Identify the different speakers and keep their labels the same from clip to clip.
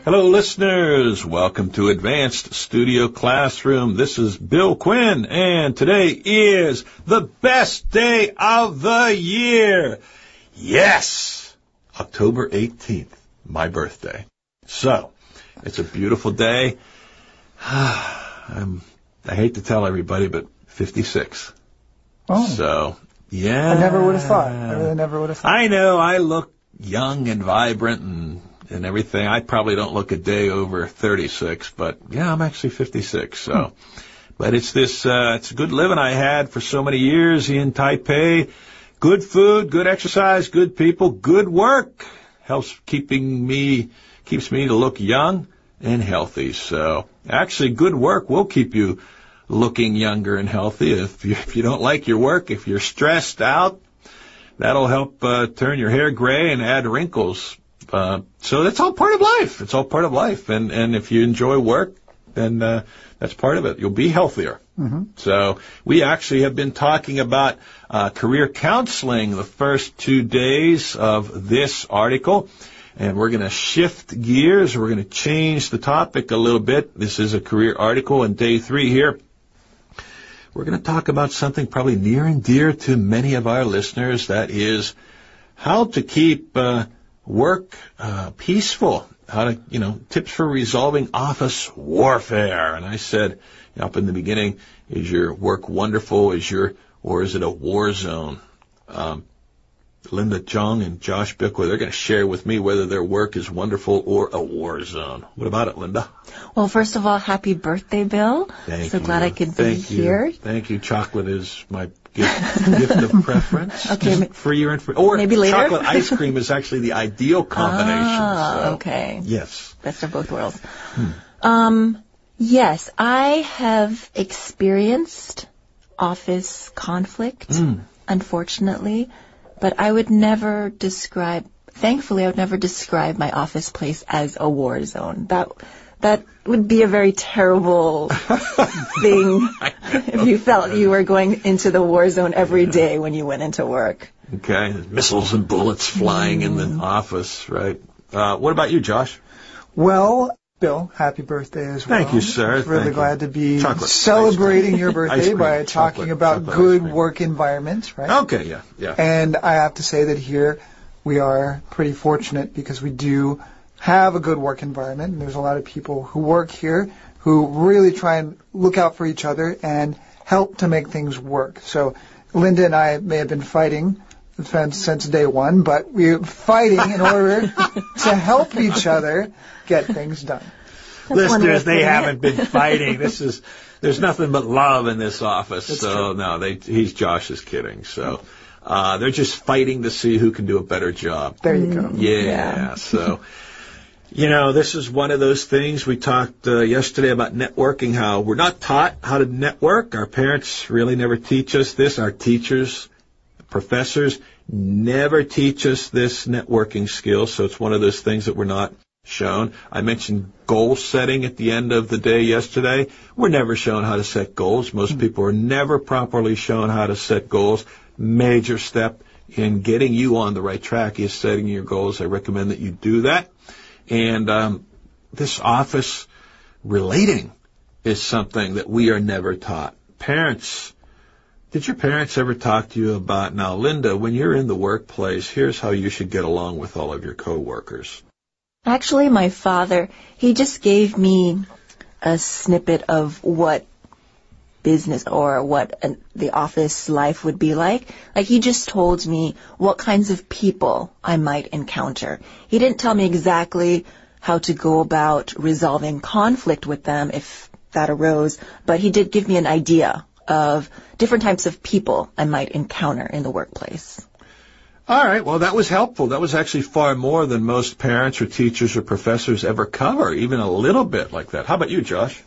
Speaker 1: Hello, listeners. Welcome to Advanced Studio Classroom. This is Bill Quinn, and today is the best day of the year. Yes, October 18th, my birthday. So, it's a beautiful day. I hate to tell everybody, but 56.
Speaker 2: Oh.
Speaker 1: So, yeah.
Speaker 2: I never would have thought. I really never would have thought.
Speaker 1: I know. I look young and vibrant and everything. I probably don't look a day over 36, but yeah, I'm actually 56. So, but it's this, it's good living I had for so many years in Taipei. Good food, good exercise, good people, good work keeps me to look young and healthy. So actually good work will keep you looking younger and healthy. If you don't like your work, if you're stressed out, that'll help turn your hair gray and add wrinkles. So that's all part of life. It's all part of life. And if you enjoy work, then that's part of it. You'll be healthier. Mm-hmm. So we actually have been talking about career counseling the first 2 days of this article. And we're going to shift gears. We're going to change the topic a little bit. This is a career article in day 3 here. We're going to talk about something probably near and dear to many of our listeners. That is how to keep work peaceful. How to, tips for resolving office warfare. And I said up in the beginning, is your work wonderful? Or is it a war zone? Linda Jung and Josh Bickler, they're going to share with me whether their work is wonderful or a war zone. What about it, Linda?
Speaker 3: Well, first of all, happy birthday, Bill.
Speaker 1: Thank
Speaker 3: you. Glad I could be here.
Speaker 1: Thank you. Chocolate is my gift of preference.
Speaker 3: Okay.
Speaker 1: For your information. Or
Speaker 3: maybe later.
Speaker 1: Chocolate ice cream is actually the ideal combination.
Speaker 3: Okay.
Speaker 1: Yes.
Speaker 3: Best of both worlds. Yes, I have experienced office conflict, unfortunately. But I would never thankfully, I would never describe my office place as a war zone. That would be a very terrible thing if you felt you were going into the war zone every day when you went into work.
Speaker 1: Okay, missiles and bullets flying in the office, right? What about you, Josh?
Speaker 2: Well, Bill, happy birthday as well.
Speaker 1: Thank you, sir.
Speaker 2: Really glad to be celebrating your birthday by talking about good work environments, right?
Speaker 1: Okay, yeah.
Speaker 2: And I have to say that here we are pretty fortunate because we do have a good work environment. And there's a lot of people who work here who really try and look out for each other and help to make things work. So Linda and I may have been fighting since day one, but we're fighting in order to help each other get things done.
Speaker 1: Listeners, they haven't been fighting. There's nothing but love in this office.
Speaker 2: That's
Speaker 1: so
Speaker 2: true.
Speaker 1: No, Josh is kidding. So, they're just fighting to see who can do a better job.
Speaker 2: There you go.
Speaker 1: Yeah. So, this is one of those things we talked yesterday about networking, how we're not taught how to network. Our parents really never teach us this. Our teachers, professors never teach us this networking skill. So it's one of those things that we're not shown. I mentioned goal setting at the end of the day yesterday. We're never shown how to set goals. Most people are never properly shown how to set goals. Major step in getting you on the right track is setting your goals. I recommend that you do that. And this office relating is something that we are never taught. Parents, did your parents ever talk to you about, now, Linda, when you're in the workplace, here's how you should get along with all of your coworkers?
Speaker 3: Actually, my father, he just gave me a snippet of what business or what the office life would be like. Like, he just told me what kinds of people I might encounter. He didn't tell me exactly how to go about resolving conflict with them if that arose, but he did give me an idea of different types of people I might encounter in the workplace.
Speaker 1: All right. Well, that was helpful. That was actually far more than most parents or teachers or professors ever cover, even a little bit like that. How about you, Josh?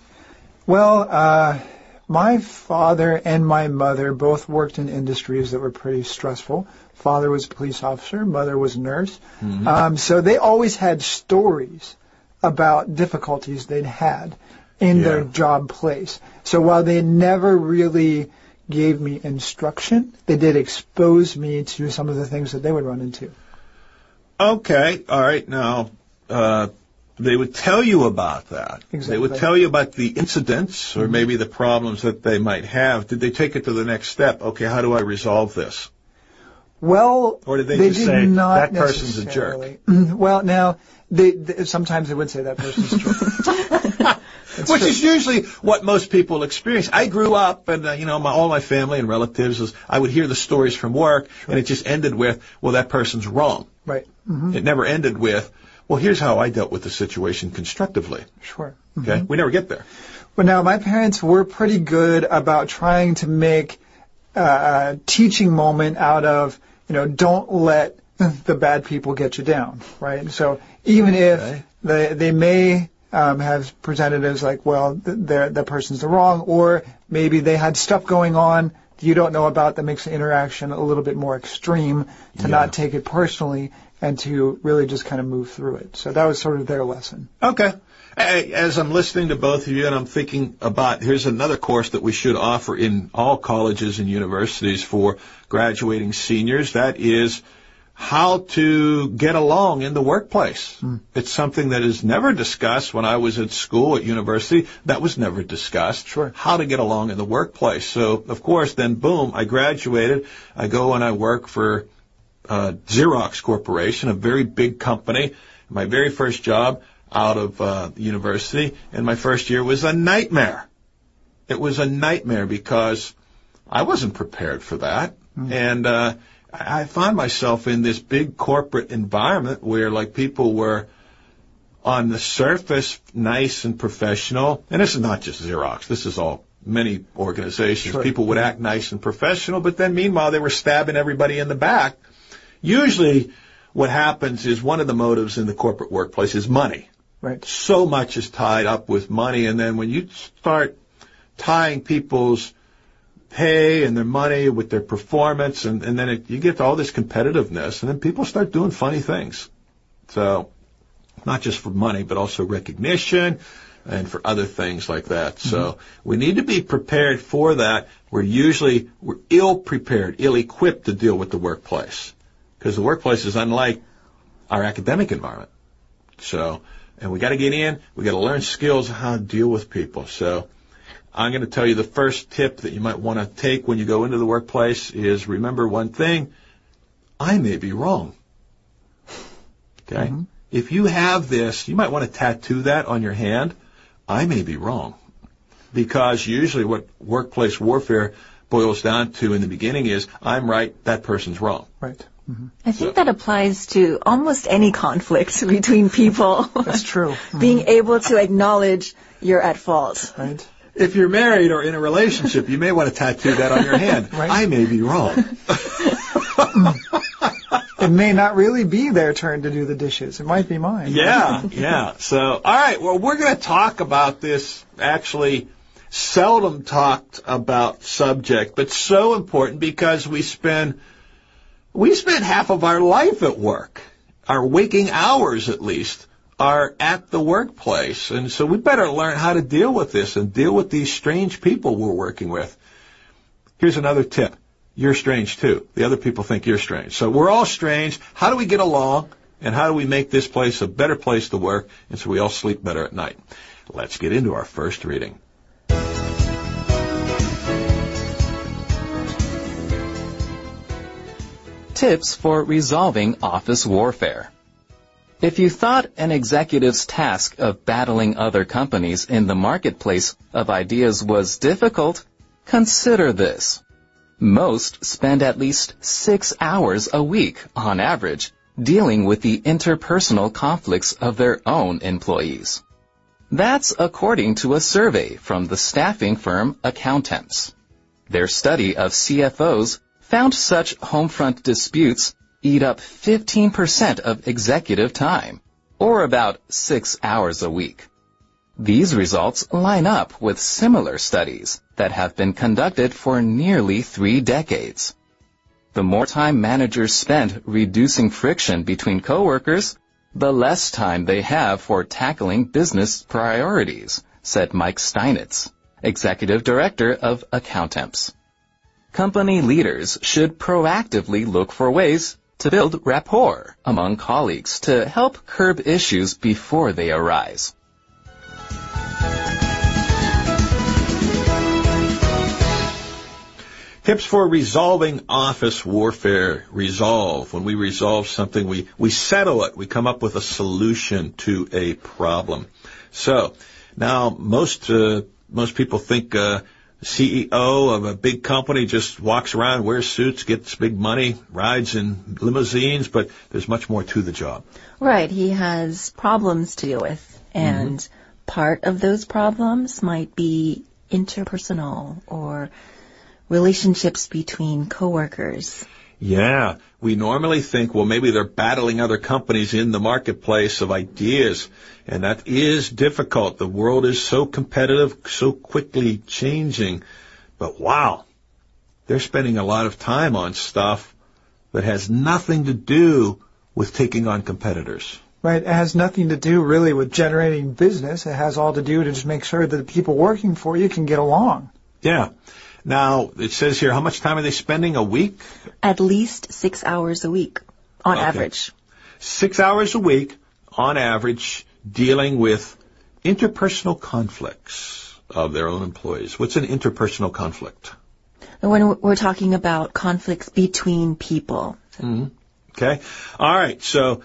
Speaker 2: Well, my father and my mother both worked in industries that were pretty stressful. Father was a police officer. Mother was a nurse. Mm-hmm. So they always had stories about difficulties they'd had in their job place. So while they never really gave me instruction, they did expose me to some of the things that they would run into.
Speaker 1: Okay. All right. Now, they would tell you about that.
Speaker 2: Exactly.
Speaker 1: They would tell you about the incidents or maybe the problems that they might have. Did they take it to the next step? Okay, how do I resolve this?
Speaker 2: Well,
Speaker 1: or did they just say,
Speaker 2: not
Speaker 1: that person's a jerk?
Speaker 2: Well, now, sometimes they would say that person's a jerk.
Speaker 1: Which is usually what most people experience. I grew up, and all my family and relatives, I would hear the stories from work, and it just ended with, well, that person's wrong.
Speaker 2: Right. Mm-hmm.
Speaker 1: It never ended with, well, here's how I dealt with the situation constructively.
Speaker 2: Sure.
Speaker 1: Okay?
Speaker 2: Mm-hmm.
Speaker 1: We never get there.
Speaker 2: Well, now, my parents were pretty good about trying to make a teaching moment out of, don't let the bad people get you down, right? So even if they may have presented as like, well, the person's the wrong, or maybe they had stuff going on that you don't know about that makes the interaction a little bit more extreme, to not take it personally and to really just kind of move through it. So that was sort of their lesson.
Speaker 1: Okay. As I'm listening to both of you, and I'm thinking about, here's another course that we should offer in all colleges and universities for graduating seniors. That is how to get along in the workplace. It's something that is never discussed. When I was at school, at university, that was never discussed.
Speaker 2: Sure.
Speaker 1: How to get along in the workplace. So, of course, then, boom, I graduated. I go and I work for Xerox Corporation, a very big company. My very first job out of university, and my first year was a nightmare. It was a nightmare because I wasn't prepared for that. And I found myself in this big corporate environment where, like, people were on the surface nice and professional. And this is not just Xerox. This is all many organizations.
Speaker 2: Sure.
Speaker 1: People would act nice and professional, but then meanwhile they were stabbing everybody in the back. Usually what happens is one of the motives in the corporate workplace is money.
Speaker 2: Right.
Speaker 1: So much is tied up with money, and then when you start tying people's pay and their money with their performance, and then you get to all this competitiveness, and then people start doing funny things. So, not just for money, but also recognition and for other things like that. So, we need to be prepared for that. We're ill-prepared, ill-equipped to deal with the workplace, because the workplace is unlike our academic environment. So, and we got to get in, we got to learn skills on how to deal with people. So I'm going to tell you the first tip that you might want to take when you go into the workplace is remember one thing: I may be wrong. Okay? If you have this, you might want to tattoo that on your hand. I may be wrong. Because usually what workplace warfare boils down to in the beginning is, I'm right, that person's wrong.
Speaker 2: Right.
Speaker 3: I think that applies to almost any conflict between people.
Speaker 2: That's true.
Speaker 3: Being able to acknowledge you're at fault.
Speaker 2: Right.
Speaker 1: If you're married or in a relationship, you may want to tattoo that on your hand.
Speaker 2: Right.
Speaker 1: I may be wrong.
Speaker 2: It may not really be their turn to do the dishes. It might be mine.
Speaker 1: Yeah. So, all right. Well, we're going to talk about this actually seldom talked about subject, but so important because we spend half of our life at work. Our waking hours, at least, are at the workplace. And so we better learn how to deal with this and deal with these strange people we're working with. Here's another tip. You're strange, too. The other people think you're strange. So we're all strange. How do we get along? And how do we make this place a better place to work? And so we all sleep better at night. Let's get into our first reading.
Speaker 4: Tips for resolving office warfare. If you thought an executive's task of battling other companies in the marketplace of ideas was difficult, consider this. Most spend at least 6 hours a week, on average, dealing with the interpersonal conflicts of their own employees. That's according to a survey from the staffing firm Accountemps. Their study of CFOs found such homefront disputes eat up 15% of executive time, or about 6 hours a week. These results line up with similar studies that have been conducted for nearly 3 decades. The more time managers spend reducing friction between coworkers, the less time they have for tackling business priorities, said Mike Steinitz, Executive Director of Accountemps. Company leaders should proactively look for ways to build rapport among colleagues to help curb issues before they arise.
Speaker 1: Tips for resolving office warfare. Resolve. When we resolve something, we settle it. We come up with a solution to a problem. So now most people think CEO of a big company just walks around, wears suits, gets big money, rides in limousines, but there's much more to the job.
Speaker 3: Right. He has problems to deal with, and part of those problems might be interpersonal or relationships between coworkers.
Speaker 1: Yeah, we normally think, well, maybe they're battling other companies in the marketplace of ideas, and that is difficult. The world is so competitive, so quickly changing. But wow, they're spending a lot of time on stuff that has nothing to do with taking on competitors.
Speaker 2: Right. It has nothing to do really with generating business. It has all to do to just make sure that the people working for you can get along.
Speaker 1: Yeah. Now, it says here, how much time are they spending a week?
Speaker 3: At least 6 hours a week, on average.
Speaker 1: 6 hours a week, on average, dealing with interpersonal conflicts of their own employees. What's an interpersonal conflict?
Speaker 3: When we're talking about conflicts between people.
Speaker 1: Okay. All right. So,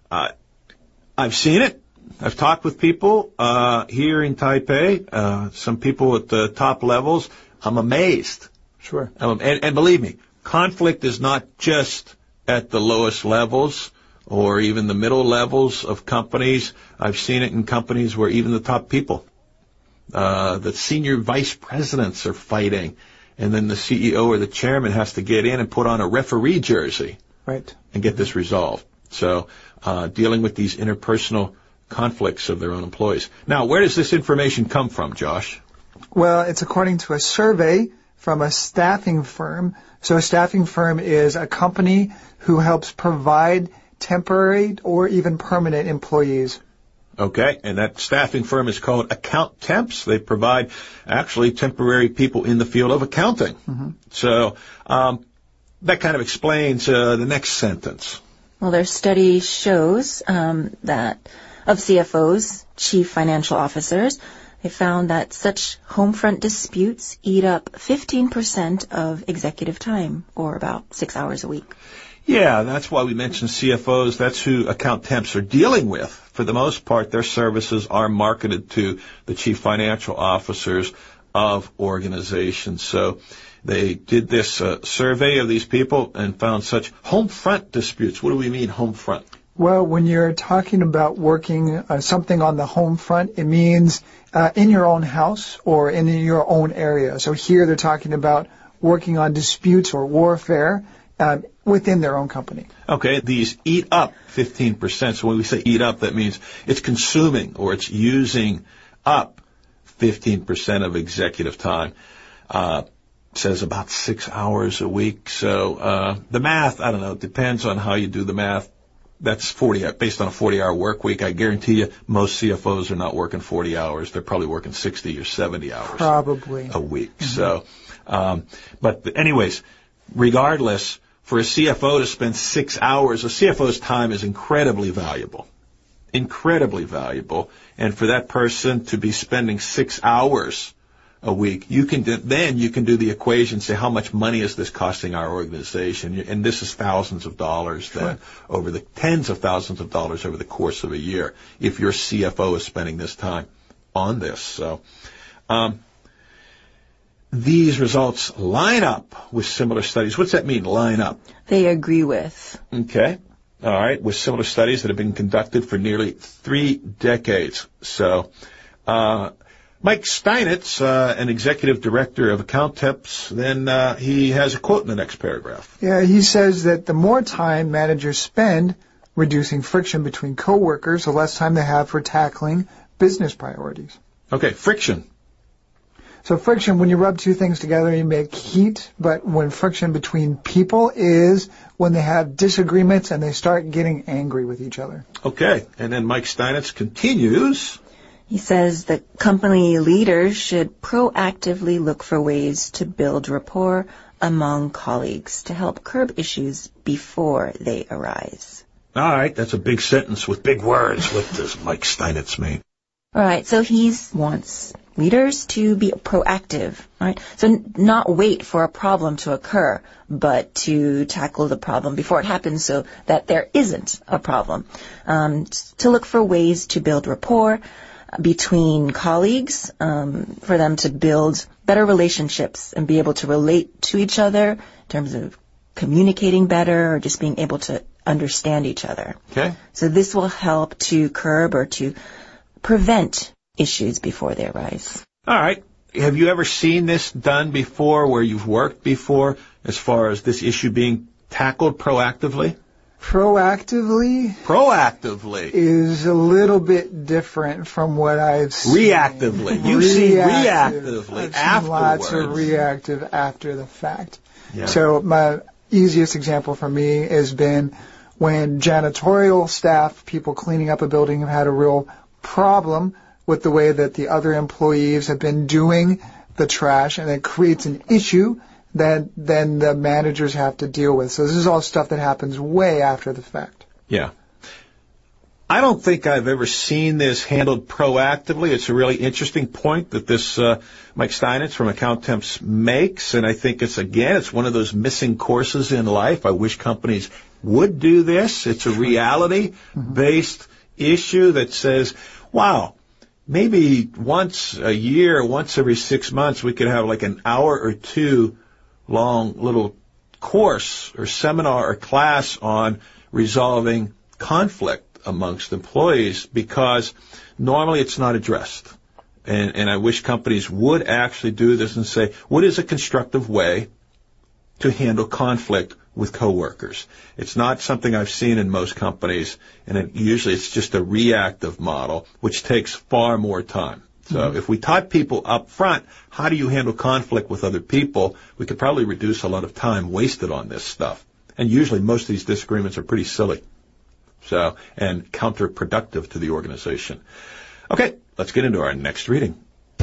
Speaker 1: I've seen it. I've talked with people here in Taipei, some people at the top levels. I'm amazed.
Speaker 2: Sure.
Speaker 1: And believe me, conflict is not just at the lowest levels or even the middle levels of companies. I've seen it in companies where even the top people, the senior vice presidents are fighting, and then the CEO or the chairman has to get in and put on a referee jersey.
Speaker 2: Right.
Speaker 1: And get this resolved. So, dealing with these interpersonal conflicts of their own employees. Now, where does this information come from, Josh?
Speaker 2: Well, it's according to a survey from a staffing firm. So a staffing firm is a company who helps provide temporary or even permanent employees.
Speaker 1: Okay, and that staffing firm is called Account Temps. They provide actually temporary people in the field of accounting. So that kind of explains the next sentence.
Speaker 3: Well, their study shows that of CFOs, chief financial officers, they found that such home front disputes eat up 15% of executive time, or about 6 hours a week.
Speaker 1: Yeah, that's why we mentioned CFOs. That's who account temps are dealing with. For the most part, their services are marketed to the chief financial officers of organizations. So they did this survey of these people and found such home front disputes. What do we mean, home front?
Speaker 2: Well, when you're talking about working something on the home front, it means in your own house or in your own area. So here they're talking about working on disputes or warfare within their own company.
Speaker 1: Okay, these eat up 15%. So when we say eat up, that means it's consuming or it's using up 15% of executive time. Says about 6 hours a week. So the math, I don't know, it depends on how you do the math. That's 40 based on a 40-hour work week. I guarantee you most CFOs are not working 40 hours. They're probably working 60 or 70 hours
Speaker 2: probably
Speaker 1: a week. So, but anyways, regardless, for a CFO to spend 6 hours, a CFO's time is incredibly valuable. Incredibly valuable. And for that person to be spending 6 hours a week, you can do the equation, say how much money is this costing our organization, and this is thousands of dollars then over the tens of thousands of dollars over the course of a year if your CFO is spending this time on this. So these results line up with similar studies. What's that mean, line up?
Speaker 3: They agree with.
Speaker 1: Okay. All right. With similar studies that have been conducted for nearly 3 decades. So Mike Steinitz, an executive director of Account Temps, then he has a quote in the next paragraph.
Speaker 2: Yeah, he says that the more time managers spend reducing friction between coworkers, the less time they have for tackling business priorities.
Speaker 1: Okay, friction.
Speaker 2: So friction, when you rub two things together, you make heat, but when friction between people is when they have disagreements and they start getting angry with each other.
Speaker 1: Okay, and then Mike Steinitz continues.
Speaker 3: He says that company leaders should proactively look for ways to build rapport among colleagues to help curb issues before they arise.
Speaker 1: All right, that's a big sentence with big words. What does Mike Steinitz mean?
Speaker 3: All right, so he wants leaders to be proactive, right? So not wait for a problem to occur, but to tackle the problem before it happens so that there isn't a problem. To look for ways to build rapport between colleagues, for them to build better relationships and be able to relate to each other in terms of communicating better or just being able to understand each other.
Speaker 1: Okay.
Speaker 3: So this will help to curb or to prevent issues before they arise.
Speaker 1: All right. Have you ever seen this done before where you've worked before as far as this issue being tackled proactively? Proactively
Speaker 2: is a little bit different from what I've seen.
Speaker 1: Reactively. You've seen reactively
Speaker 2: I've
Speaker 1: afterwards.
Speaker 2: seen lots of reactive after the fact.
Speaker 1: Yeah.
Speaker 2: So my easiest example for me has been when janitorial staff, people cleaning up a building, have had a real problem with the way that the other employees have been doing the trash, and it creates an issue that then the managers have to deal with. So this is all stuff that happens way after the fact.
Speaker 1: Yeah. I don't think I've ever seen this handled proactively. It's a really interesting point that this Mike Steinitz from Accountemps makes, and I think it's one of those missing courses in life. I wish companies would do this. It's a reality-based issue that says, wow, maybe once a year, once every 6 months, we could have like an hour or two long little course or seminar or class on resolving conflict amongst employees, because normally it's not addressed. And I wish companies would actually do this and say, what is a constructive way to handle conflict with coworkers? It's not something I've seen in most companies, and usually it's just a reactive model, which takes far more time. So if we taught people up front, how do you handle conflict with other people, we could probably reduce a lot of time wasted on this stuff. And usually most of these disagreements are pretty silly. So, and counterproductive to the organization. Okay, let's get into our next reading.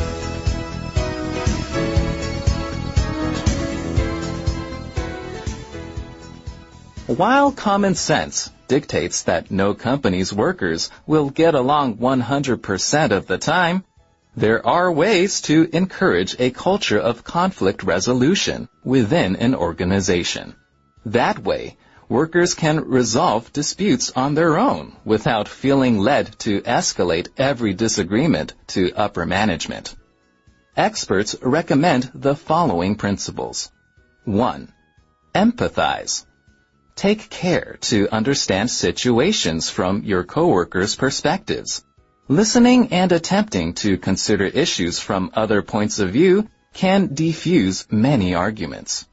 Speaker 4: While common sense dictates that no company's workers will get along 100% of the time, there are ways to encourage a culture of conflict resolution within an organization. That way, workers can resolve disputes on their own without feeling led to escalate every disagreement to upper management. Experts recommend the following principles. 1. Empathize. Take care to understand situations from your coworkers' perspectives. Listening and attempting to consider issues from other points of view can defuse many arguments.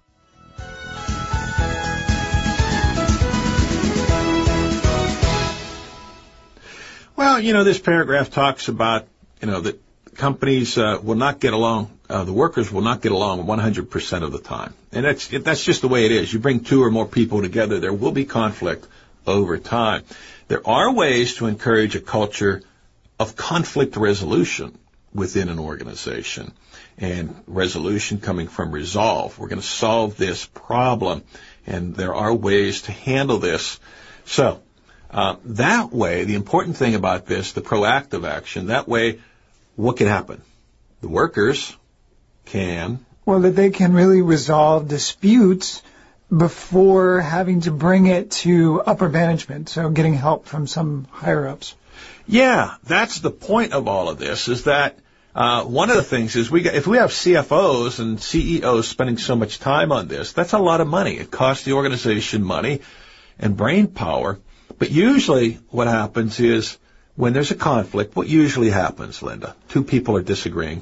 Speaker 1: Well, this paragraph talks about, that companies will not get along, the workers will not get along 100% of the time. And that's just the way it is. You bring two or more people together, there will be conflict over time. There are ways to encourage a culture of conflict resolution within an organization. And resolution coming from resolve. We're going to solve this problem, and there are ways to handle this. So, that way, the important thing about this, the proactive action, that way, what can happen? The workers can...
Speaker 2: Well, that they can really resolve disputes before having to bring it to upper management, so getting help from some higher-ups.
Speaker 1: Yeah, that's the point of all of this, is that one of the things is if we have CFOs and CEOs spending so much time on this, that's a lot of money. It costs the organization money and brain power. But usually what happens is when there's a conflict, what usually happens, Linda? Two people are disagreeing.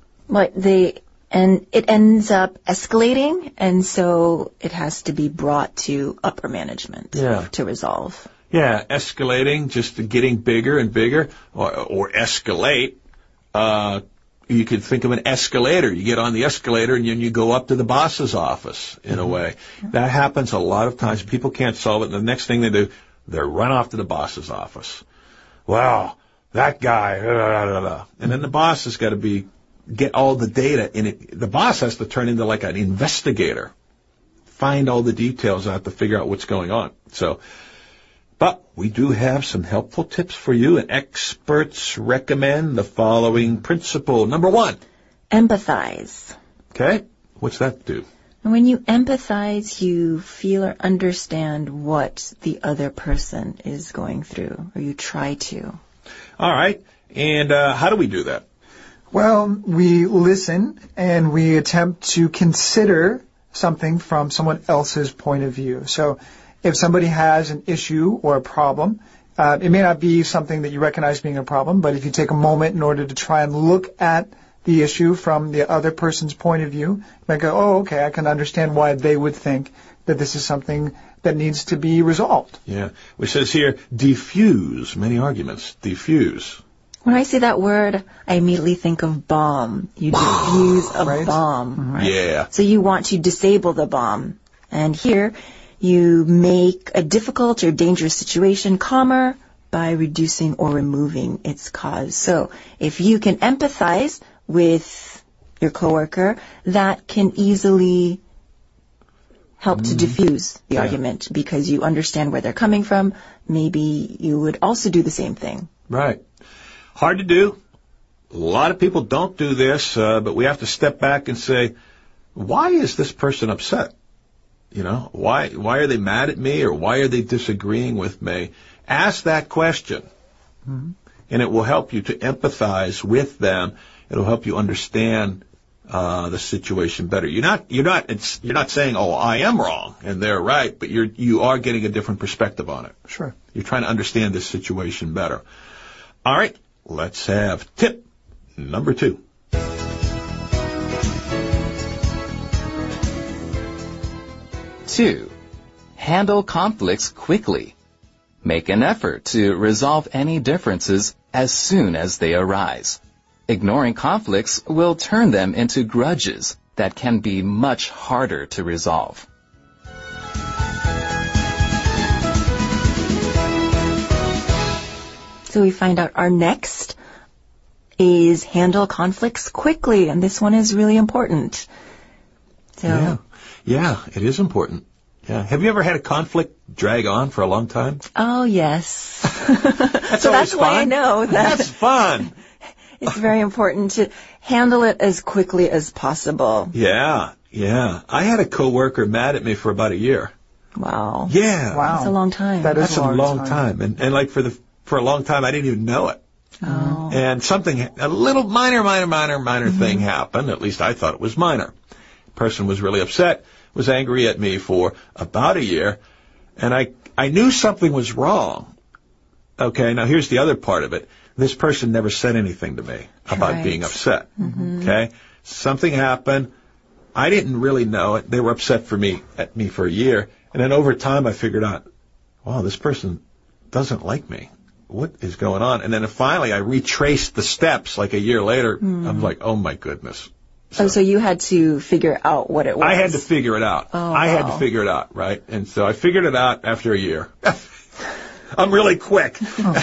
Speaker 3: And it ends up escalating, and so it has to be brought to upper management to resolve.
Speaker 1: Yeah, escalating, just getting bigger and bigger, or escalate. You could think of an escalator. You get on the escalator and then you go up to the boss's office, in a way. That happens a lot of times. People can't solve it, and the next thing they do, they run off to the boss's office. Well, that guy, and then the boss has got to be get all the data in it. The boss has to turn into like an investigator, find all the details out to figure out what's going on. So, but we do have some helpful tips for you, and experts recommend the following principle. Number 1.
Speaker 3: Empathize.
Speaker 1: Okay. What's that do?
Speaker 3: And when you empathize, you feel or understand what the other person is going through, or you try to.
Speaker 1: All right. And how do we do that?
Speaker 2: Well, we listen and we attempt to consider something from someone else's point of view. So if somebody has an issue or a problem, it may not be something that you recognize being a problem, but if you take a moment in order to try and look at the issue from the other person's point of view, you might go, oh, okay, I can understand why they would think that this is something that needs to be resolved.
Speaker 1: Yeah. It says here, diffuse many arguments. Diffuse.
Speaker 3: When I say that word, I immediately think of bomb. You diffuse a
Speaker 2: Right.
Speaker 3: bomb. Right?
Speaker 1: Yeah.
Speaker 3: So you want to disable the bomb. And here, you make a difficult or dangerous situation calmer by reducing or removing its cause. So if you can empathize with your coworker, that can easily help to diffuse the argument because you understand where they're coming from. Maybe you would also do the same thing.
Speaker 1: Right. Hard to do. A lot of people don't do this, but we have to step back and say, why is this person upset? You know, why are they mad at me, or why are they disagreeing with me? Ask that question, and it will help you to empathize with them. It'll help you understand the situation better. You're not saying, oh, I am wrong and they're right, but you are getting a different perspective on it.
Speaker 2: Sure.
Speaker 1: You're trying to understand this situation better. All right, let's have tip number 2.
Speaker 4: Two, handle conflicts quickly. Make an effort to resolve any differences as soon as they arise. Ignoring conflicts will turn them into grudges that can be much harder to resolve.
Speaker 3: So we find out our next is handle conflicts quickly, and this one is really important. So,
Speaker 1: Yeah, it is important. Yeah. Have you ever had a conflict drag on for a long time?
Speaker 3: oh yes.
Speaker 1: So
Speaker 3: that's why I know that
Speaker 1: That's fun.
Speaker 3: it's very important to handle it as quickly as possible.
Speaker 1: Yeah. I had a coworker mad at me for about a year.
Speaker 3: Wow.
Speaker 1: Yeah.
Speaker 2: Wow.
Speaker 3: That's a long time.
Speaker 2: That is
Speaker 1: That's a long time. And like for a long time, I didn't even know it.
Speaker 3: Oh.
Speaker 1: And a little minor thing happened. At least I thought it was minor. Person was really upset, was angry at me for about a year, and I knew something was wrong. Okay, now here's the other part of it. This person never said anything to me about
Speaker 3: Right.
Speaker 1: being upset. Okay? Something happened. I didn't really know it. They were upset at me for a year, and then over time I figured out, wow, this person doesn't like me. What is going on? And then finally I retraced the steps like a year later. I'm like, oh my goodness.
Speaker 3: So you had to figure out what it was.
Speaker 1: I had to figure it out.
Speaker 3: Oh,
Speaker 1: I had
Speaker 3: wow.
Speaker 1: to figure it out, right? And so I figured it out after a year. I'm really quick.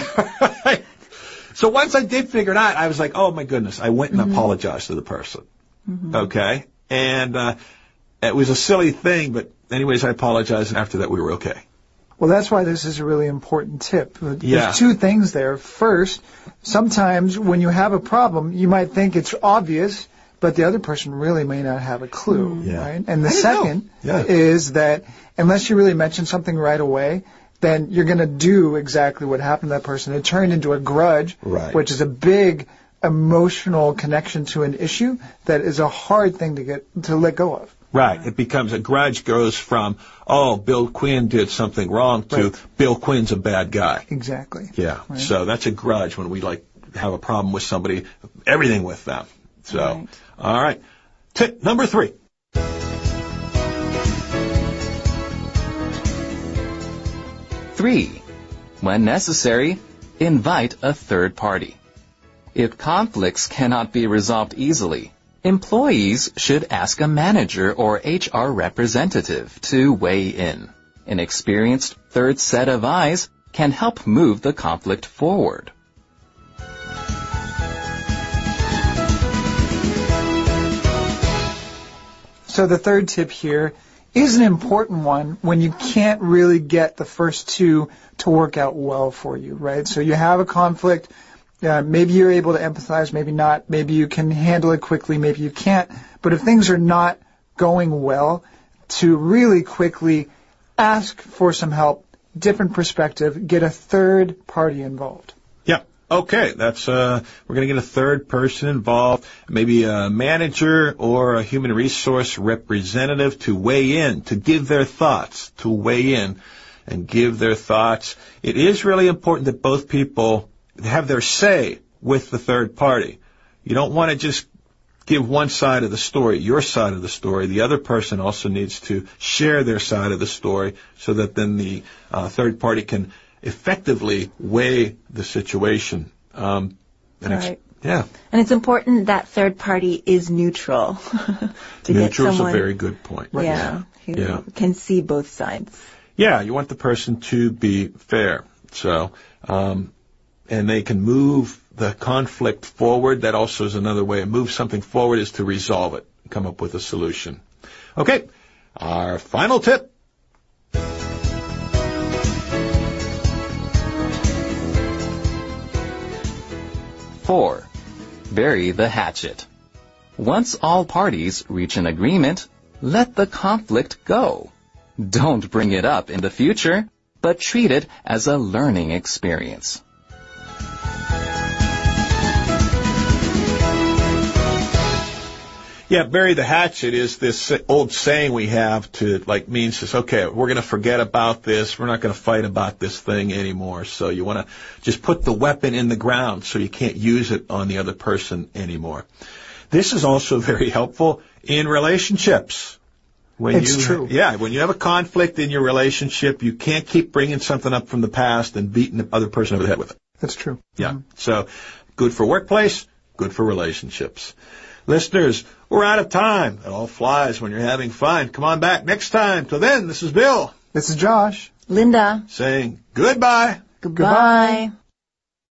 Speaker 1: So once I did figure it out, I was like, oh my goodness. I went and apologized to the person. Okay? And it was a silly thing, but anyways, I apologized, and after that we were okay.
Speaker 2: Well, that's why this is a really important tip.
Speaker 1: Yeah.
Speaker 2: There's two things there. First, sometimes when you have a problem, you might think it's obvious, but the other person really may not have a clue,
Speaker 1: Yeah.
Speaker 2: right? And the
Speaker 1: I
Speaker 2: second
Speaker 1: know. Yeah.
Speaker 2: is that unless you really mention something right away, then you're going to do exactly what happened to that person. It turned into a grudge,
Speaker 1: Right.
Speaker 2: which is a big emotional connection to an issue that is a hard thing to let go of.
Speaker 1: Right. It becomes a grudge goes from, oh, Bill Quinn did something wrong to
Speaker 2: Right.
Speaker 1: Bill Quinn's a bad guy.
Speaker 2: Exactly.
Speaker 1: Yeah.
Speaker 2: Right.
Speaker 1: So that's a grudge when we have a problem with somebody, everything with them. So,
Speaker 3: Right.
Speaker 1: all right. Tip number 3.
Speaker 4: Three, when necessary, invite a third party. If conflicts cannot be resolved easily, employees should ask a manager or HR representative to weigh in. An experienced third set of eyes can help move the conflict forward.
Speaker 2: So the third tip here is an important one when you can't really get the first two to work out well for you, right? So you have a conflict. Maybe you're able to empathize, maybe not. Maybe you can handle it quickly, maybe you can't. But if things are not going well, to really quickly ask for some help, different perspective, get a third party involved.
Speaker 1: Yeah. Okay. That's we're going to get a third person involved, maybe a manager or a human resource representative to weigh in, to give their thoughts, to weigh in and give their thoughts. It is really important that both people have their say with the third party. You don't want to just give one side of the story, your side of the story. The other person also needs to share their side of the story so that then the third party can effectively weigh the situation.
Speaker 3: Right.
Speaker 1: Yeah.
Speaker 3: And it's important that third party is neutral.
Speaker 1: Neutral's a very good point.
Speaker 3: Right. Yeah. Who can see both sides.
Speaker 1: Yeah, you want the person to be fair. So, and they can move the conflict forward. That also is another way to move something forward, is to resolve it, come up with a solution. Okay, our final tip.
Speaker 4: Four, bury the hatchet. Once all parties reach an agreement, let the conflict go. Don't bring it up in the future, but treat it as a learning experience.
Speaker 1: Yeah, bury the hatchet is this old saying we have to, means this, okay, we're going to forget about this. We're not going to fight about this thing anymore. So you want to just put the weapon in the ground so you can't use it on the other person anymore. This is also very helpful in relationships.
Speaker 2: It's true.
Speaker 1: Yeah, when you have a conflict in your relationship, you can't keep bringing something up from the past and beating the other person over the head with it.
Speaker 2: That's true.
Speaker 1: Yeah. Mm-hmm. So good for workplace, good for relationships. Listeners, we're out of time. It all flies when you're having fun. Come on back next time. Till then, this is Bill.
Speaker 2: This is Josh.
Speaker 3: Linda.
Speaker 1: Saying goodbye.
Speaker 3: Goodbye.